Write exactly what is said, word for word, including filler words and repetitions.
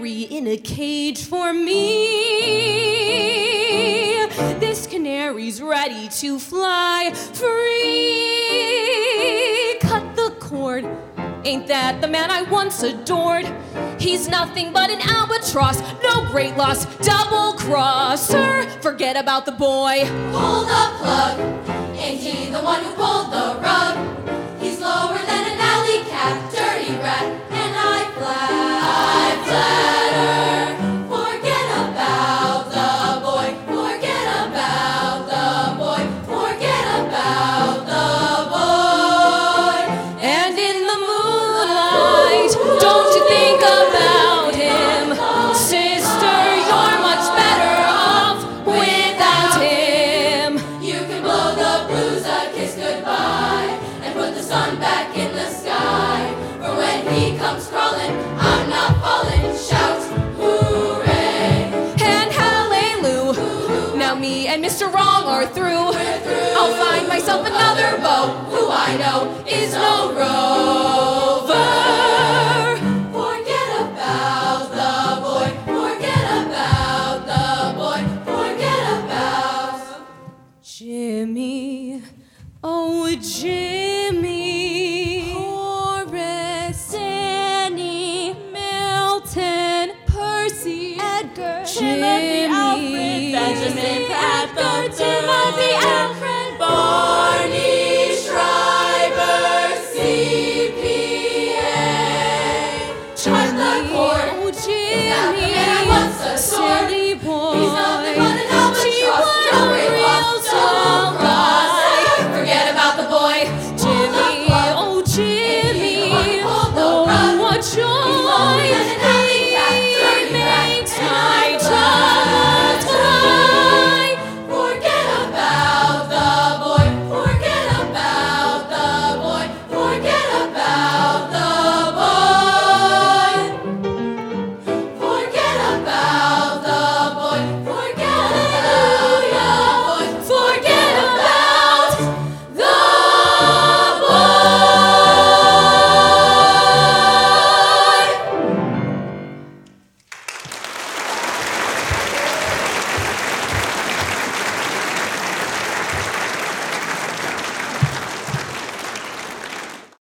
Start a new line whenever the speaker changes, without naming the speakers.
canary in a cage for me. This canary's ready to fly free. Cut the cord. Ain't that the man I once adored? He's nothing but an albatross, no great loss, double crosser. Forget about the boy.
Pull the plug. Ain't he the one who pulled the rug? He's lower than an alley cat, dirty rat, and I flatter. I flatter. Forget about the boy. Forget about the boy. Forget about the boy.
And in the moonlight, don't you think about him. Sister, you're much better off without him.
You can blow the blues a kiss goodbye and put the sun back in the sky. For when he comes crawling, I'm not falling. Shout, hooray!
And hallelujah. Now me and Mister Wrong are through.
We're through.
I'll find myself another beau
Who I know is no rover. Forget about the boy. Forget about the boy. Forget about
Jimmy. Oh, Jimmy. Horace, Annie, Milton, Percy, Edgar,
Timothy, Alfred,
Jimmy,
Benjamin, Pat, the